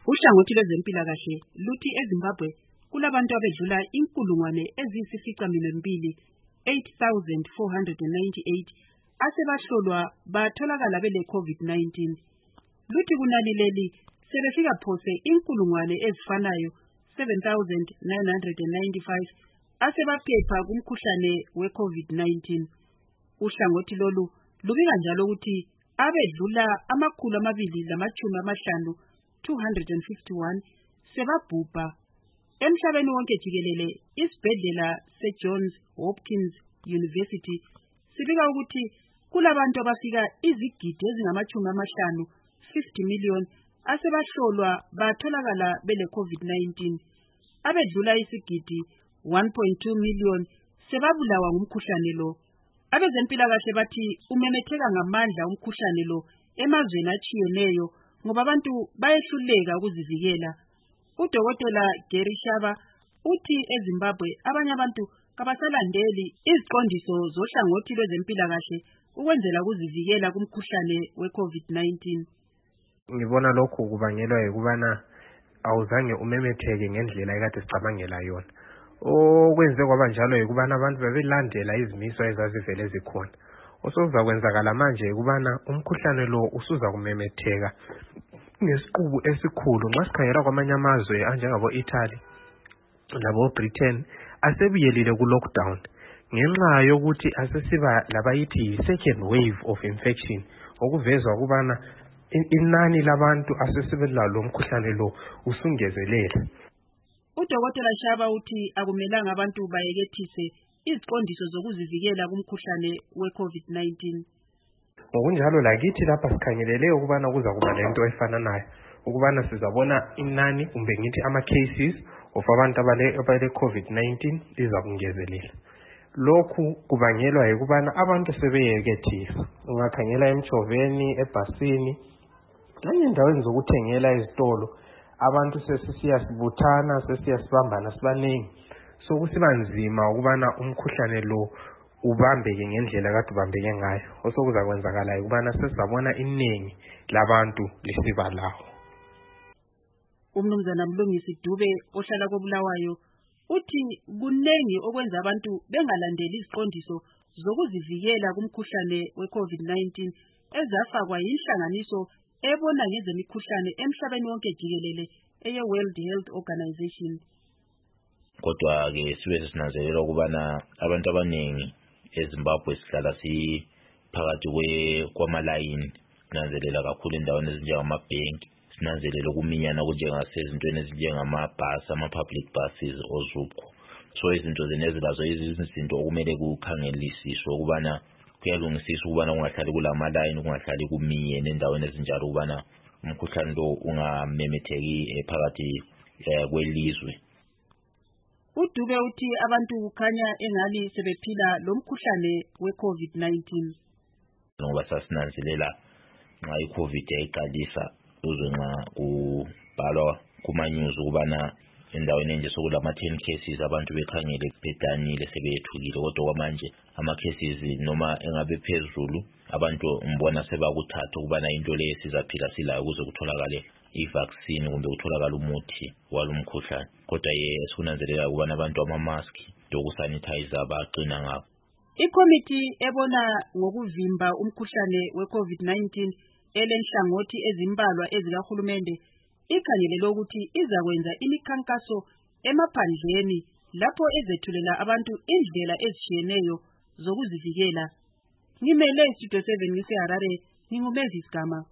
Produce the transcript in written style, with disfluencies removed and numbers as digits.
Uhlangothi lwezempilakahle luthi eZimbabwe kulabantu abedlula 8,498 asebahlolwa batholakala bele COVID-19. Luthi kunani leli sebefika phose inkulungwane ezifanayo 7,995 asebaphepha kumkhuhlane we-COVID-19. Uhlangothi lolu lubika njalo ukuthi abedlula 250 251 sebabhubha. Emhlabeni wonke jikelele isibhedlela seJohns Hopkins University sibika ukuthi kulabantu abafika izigidi ezingama-50 million asebahlolwa batholakala bele COVID-19. Abedlula isigidi 1.2 million sebabulawa ngumkhuhlane lo. Abezempilakahle bathi umemetheka ngamandla umkhuhlane lo emazweni atshiyeneyo ngoba abantu bayehluleka ukuzivikela. Udokotela Gary Shaba uthi eZimbabwe abanye abantu kabasalandeli iziqondiso zohlangothi lwezempilakahle ukwenzela ukuzivikela kumkhuhlane we-COVID-19. Ngibona lokhu kubangelwa yikubana awuzange umemetheke ngendlela ekade sicabangela yona. Okwenze kwaba njalo yikubana abantu bebelandela izimiso ezazivele zikhona. Osokuzakwenzakala manje ukubana umkhuhlane lo usuza kumemetheka ngesiqubu esikhulu. Nxa sikhangela kwamanye amazwe anjengabo Italy labo Britain asebiyelile ku lockdown ngenxa yokuthi asesiba labayithi second wave of infection, okuvezwa kubana inani labantu asesibelalo umkhuhlane lo usungezelela. Udokotela Shaba uthi akumelanga abantu bayekethise iziqondiso zokuzivikela kumkhuhlane we-COVID-19. Ngokunjalo lakithi lapha sikhangelele ukubana kuza kuba lento efananayo, ukubana sizabona inani kumbe ngithi ama-cases of abantu abale COVID-19 liza kungezelela. Lokhu kubangelwa yikubana abantu sebeyekethisa. Ungakhangela emchoveni, ebhasini, langendaweni zokuthengela ezitolo, abantu sesisiyabuthana, sesiyasibambana sibanengi. So kusiba nzima ukubana umkhuhlane lo ubambeke ngendlela kade ubambeke ngayo. Osokuzakwenzakala ukubana sesizabona inengi labantu lisiba lawo. Umnumzana Mlungisi Dube ohlala koBulawayo uthi kunengi okwenza abantu bengalandeli iziqondiso zokuzivikela kumkhuhlane we-COVID-19 ezafakwa yinhlanganiso ebona ngezemikhuhlane emhlabeni wonke jikelele eye-World Health Organization. Kodwa ke sibe sinanzelela ukubana abantu abaningi eZimbabwe sihlala siphakathi kwamalayini, sinanzelela kakhulu endaweni ezinjengamabhenki, sinanzelela ukuminyana kunjengasezintweni ezinjengamabhasi, ama-public buses ozupho. So izinto zenezi lazo izinto okumele kukhangelisiswe ukubana kuyalungisiswa ukubana kungahlali kulamalayini, kungahlali kuminyene endaweni ezinjalo ukubana umkhuhlane lo ungamemetheki phakathi kwelizwe. Udube uthi abantu kukhanya engali sebephila lo mkhuhlane we-COVID-19. Ngoba sasinanzelela nxa i-COVID yayiqalisa uzwe nxa kubhalwa kuma-news ukubana endaweni enje sokulama-10 cases abantu bekhangele bedanile sebeyethukile, kodwa kwamanje ama-cases noma engabe phezulu abantu mbona sebakuthatha ukubana into le sizaphila silayo ukuze kutholakale i-vaccine kumbe kutholakala umuthi walumkhuhlane. Kodwa esikunanzelela ukubana abantu ama-mask lokusanitizer baqina ngabo. Ikomiti ebona ngokuvimba umkhuhlane we-COVID-19 elenhlangothi ezimbalwa ezikahulumende ikhangelele ukuthi izakwenza imikhankaso emaphandleni lapho ezethulela abantu indlela ezitshiyeneyo zokuzivikela. Ngimele Studio 7 ngiseHarare, ngingumezisi Gama.